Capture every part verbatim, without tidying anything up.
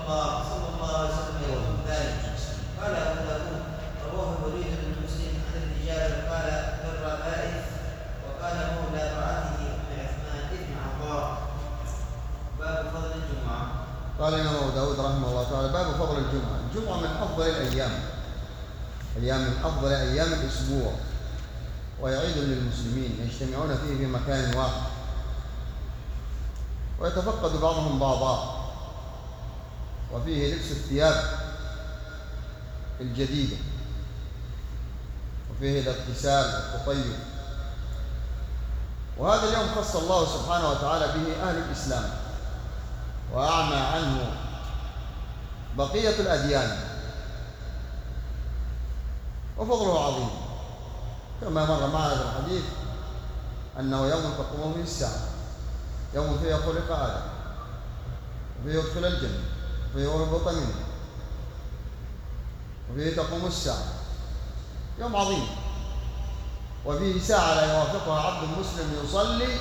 الله صلى الله عليه وسلم يقول ذلك. قال أبو داود رواه الوليد بن مسلم عن الرجال قال بالربائث، وقال مولى امرأته أم عثمان ابن عطاء. باب فضل الجمعة. قال الإمام أبو داود رحمه الله تعالى باب فضل الجمعة. الجمعة من أفضل الأيام، أيام من أفضل أيام الأسبوع، ويعيد للمسلمين يجتمعون فيه في مكان واحد، ويتفقد بعضهم بعضا، وفيه لبس الثياب الجديدة، وفيه الاغتسال والتطيب. وهذا اليوم خص الله سبحانه وتعالى به أهل الإسلام، وأعمى عنه بقية الأديان، وفضله عظيم، كما مر معنا في الحديث أنه يوم تقوم فيه الساعة، يوم فيه خلق آدم، وفيه يدخل الجنة، وفيه يهبط منه، وفيه تقوم الساعة. يوم عظيم، وفيه ساعة لا يوافقها عبد مسلم يصلي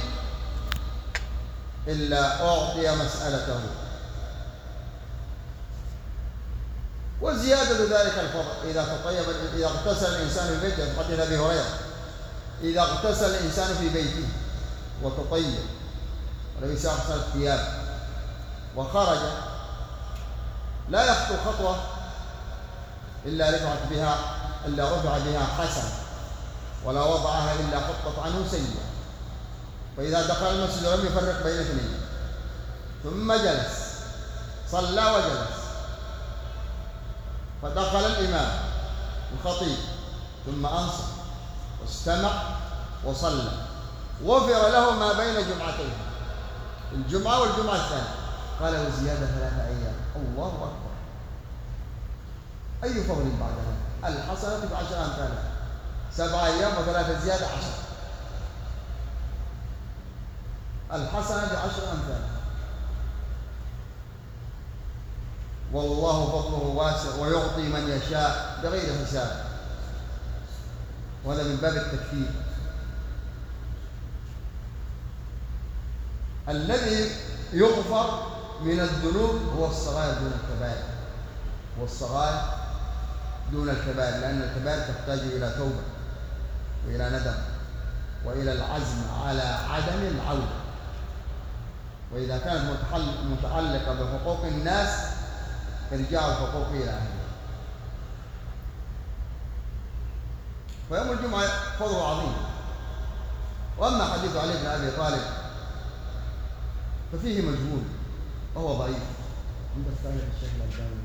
إلا أعطي مسألته. وزيادة ذلك الفضل إذا تطيب، إذا اغتسل الإنسان في بيته، حديث أبي هريرة إذا اغتسل الإنسان في بيته وتطيب ولبس أحسن الثياب وخرج لا يخطو خطوة إلا رفعت بها إلا رفع بها حسنة، ولا وضعها إلا حطت عنه سيئة. فإذا دخل المسجد لم يفرق بين اثنين، ثم جلس صلى وجلس، فدخل الإمام الخطيب ثم أنصت واستمع وصلى، غفر له ما بين جمعتين، الجمعة والجمعة الثانية. قال وزيادة ثلاثة أيام. الله أكبر، أي فضل بعد هذا؟ الحسنة بعشر أمثالها، سبع أيام وثلاثة زيادة عشر، الحسنة بعشر أمثالها. والله فضله واسع ويعطي من يشاء بغير حساب، وهذا من باب التكفير. الذي يغفر من الذنوب هو الصغائر دون الكبائر، هو الصغائر دون الكبائر، لأن الكبائر تحتاج إلى توبة وإلى ندم وإلى العزم على عدم العودة. وإذا كانت متعلقة بحقوق الناس ارجاع الحقوق إلى أهلها. فيوم الجمعة فضله عظيم. وأما حديث علي بن أبي طالب ففيه مجهول وهو ضعيف. عند تعليق الشيخ الألباني،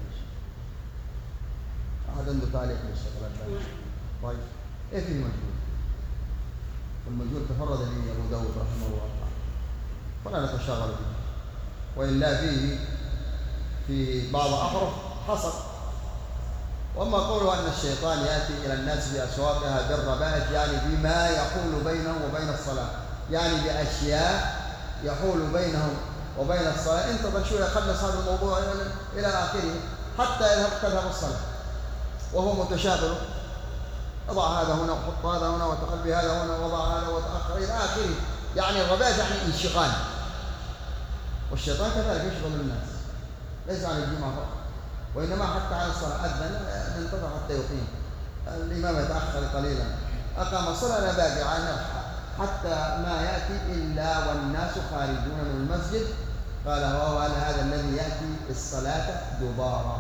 أحد عنده تعليق للشيخ الألباني ضعيف. إيه فيه مجهول؟ والمجهول تفرد به أبو داود رحمه الله تعالى، فلا نتشاغل به. وإلا فيه في بعض أحرف حصر. وأما قوله أن الشيطان يأتي إلى الناس بأسواقها بالربائث، يعني بما يحول بينهم وبين الصلاة، يعني بأشياء يحول بينهم وبين الصلاة. انتظر شوية، خلص هذا الموضوع إلى آخره حتى إذا تذهب الصلاة وهو متشاغل، أضع هذا هنا وحط هذا هنا وتخلي هذا هنا وضع هذا وتأخر إلى آخره. يعني الربائث يعني انشغال، والشيطان كذلك يشغل الناس، ليس عن الجمعة فقط، وإنما حتى عن الصلاة. أذن ننتظر حتى يقيم، الإمام يتأخر قليلا، أقام الصلاة لا باقي عنه حتى ما يأتي إلا والناس خارجون من المسجد. قال وهو هذا الذي يأتي الصلاة دبارا،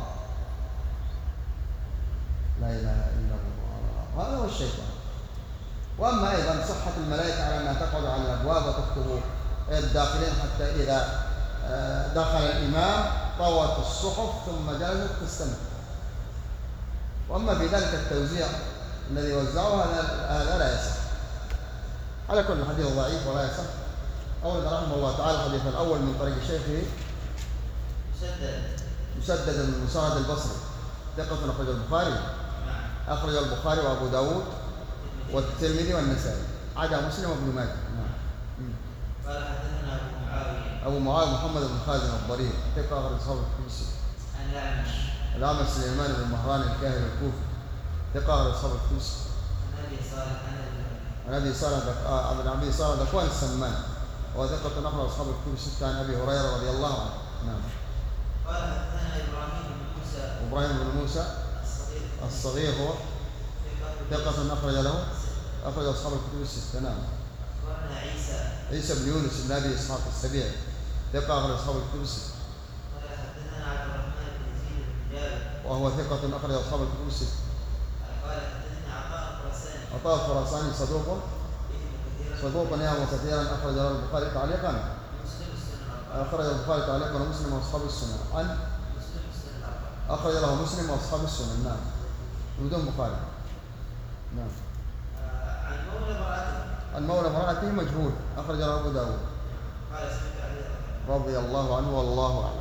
لا إله إلا الله، هذا هو الشيطان. وأما أيضا صحة الملائكة على أنها تقعد على الأبواب وتكتب الداخلين حتى إذا دخل الإمام طوت الصحف ثم جلست تستمع. وأما في ذلك التوزيع الذي وزعه هذا لا يصح. على كل حديث ضعيف ولا يصح. أورد رحمه الله تعالى الحديث الأول من طريق شيخه مسدد مسدد بن مساعد البصري، ثقة أخرج البخاري أخرج البخاري وأبو داود والترمذي والنسائي، عدا مسلم وابن ماجه. قال حدثنا أبو معاوية أبو معاوية محمد بن خازن الضرير، ثقة أخرج أصحاب الكتب. عن الأعمش الأعمش سليمان بن مهران الكاهن الكوفي، ثقة أخرج أصحاب الكتب. عن أبي صالح عن أبي صالح عن أبي صالح ذكوان السمان، وثقة أخرج أصحاب الكتب ستة عن أبي هريرة رضي الله عنه. نعم. قال حدثنا إبراهيم بن موسى وإبراهيم بن موسى الصغير الصغير هو ثقة أخرج له أخرج أصحاب الكتب الستة. نعم. أخبرنا عيسى عيسى بن يونس بن أبي إسحاق السبيعي ثقة أخرج أصحاب الكتب الستة. قال حدثنا عبد الرحمن بن يزيد بن جابر وهو ثقة أخرج أصحاب الكتب الستة. قال حدثنا عطاء الخراساني عطاء الخراساني صدوق كثيرا صدوق يهم كثيرا أخرج له البخاري تعليقا مسلم السنن الأربعة أخرج البخاري تعليقا ومسلم وأصحاب السنن عن مسلم السنن الأربعة أخرج له مسلم وأصحاب السنن. نعم بدون بخاري. نعم. آه، عن مولى امرأته المولى امرأته مجهول أخرج له أبو داود قال سمعت علي رضي الله عنه والله أعلم.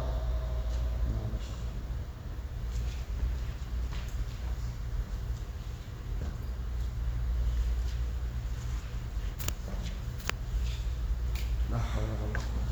لا حول ولا قوة